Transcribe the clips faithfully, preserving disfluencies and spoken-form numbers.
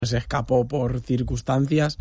se escapó por circunstancias,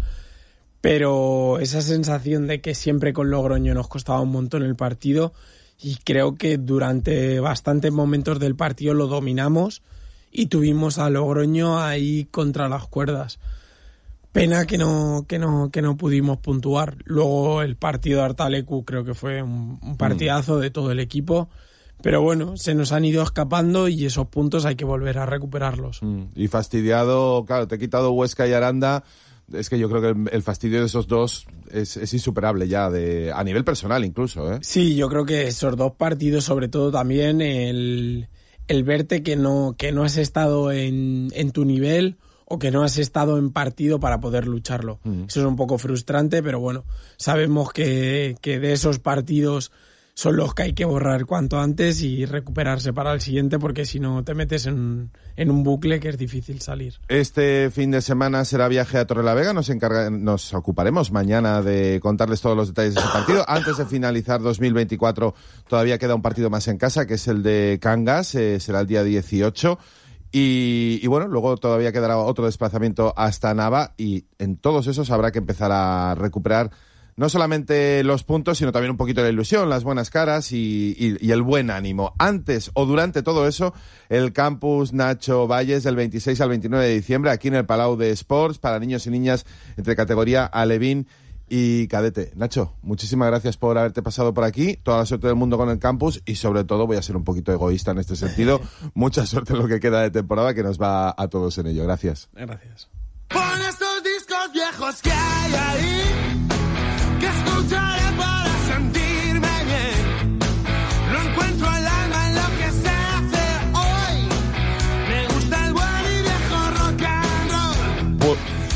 pero esa sensación de que siempre con Logroño nos costaba un montón el partido, y creo que durante bastantes momentos del partido lo dominamos y tuvimos a Logroño ahí contra las cuerdas. Pena que no, que no, que no pudimos puntuar. Luego el partido de Artalecu creo que fue un, un partidazo de todo el equipo. Pero bueno, se nos han ido escapando y esos puntos hay que volver a recuperarlos. Mm. Y fastidiado, claro, te he quitado Huesca y Aranda. Es que yo creo que el, el fastidio de esos dos es, es insuperable ya, de a nivel personal incluso, ¿eh? Sí, yo creo que esos dos partidos, sobre todo también el, el verte que no, que no has estado en, en tu nivel o que no has estado en partido para poder lucharlo. Mm. Eso es un poco frustrante, pero bueno, sabemos que, que de esos partidos son los que hay que borrar cuanto antes y recuperarse para el siguiente, porque si no te metes en, en un bucle que es difícil salir. Este fin de semana será viaje a Torrelavega. Nos encarga, nos ocuparemos mañana de contarles todos los detalles de ese partido. Antes de finalizar dos mil veinticuatro todavía queda un partido más en casa, que es el de Cangas, eh, será el día dieciocho. Y, y bueno, luego todavía quedará otro desplazamiento hasta Nava, y en todos esos habrá que empezar a recuperar no solamente los puntos, sino también un poquito la ilusión, las buenas caras y, y, y el buen ánimo. Antes o durante todo eso, el campus Nacho Valles del veintiséis al veintinueve de diciembre, aquí en el Palau de Sports, para niños y niñas entre categoría alevín y cadete. Nacho, muchísimas gracias por haberte pasado por aquí, toda la suerte del mundo con el campus, y sobre todo, voy a ser un poquito egoísta en este sentido, mucha suerte en lo que queda de temporada, que nos va a todos en ello. Gracias. Gracias. Pon estos discos viejos que hay ahí, que escucharé para sentirme bien. No encuentro el alma en lo que se hace hoy. Me gusta el buen y viejo rock and roll. Pues,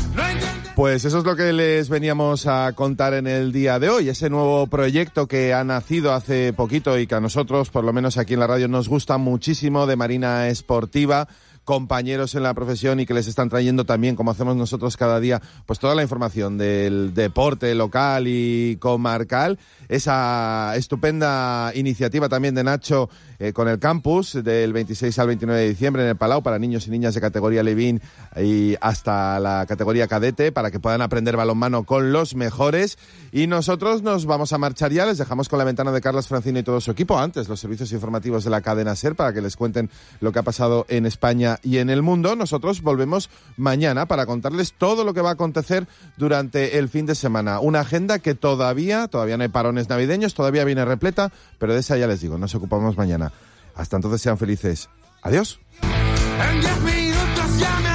pues eso es lo que les veníamos a contar en el día de hoy. Ese nuevo proyecto que ha nacido hace poquito y que a nosotros, por lo menos aquí en la radio, nos gusta muchísimo, de Marina Esportiva. Compañeros en la profesión y que les están trayendo también, como hacemos nosotros cada día, pues toda la información del deporte local y comarcal. Esa estupenda iniciativa también de Nacho eh, con el campus del veintiséis al veintinueve de diciembre en el Palau, para niños y niñas de categoría alevín y hasta la categoría cadete, para que puedan aprender balonmano con los mejores. Y nosotros nos vamos a marchar ya. Les dejamos con la ventana de Carlos Francino y todo su equipo. Antes, los servicios informativos de la cadena SER, para que les cuenten lo que ha pasado en España y en el mundo. Nosotros volvemos mañana para contarles todo lo que va a acontecer durante el fin de semana. Una agenda que todavía, todavía no hay parones navideños, todavía viene repleta, pero de esa ya les digo, nos ocupamos mañana. Hasta entonces sean felices. Adiós. En diez minutos ya me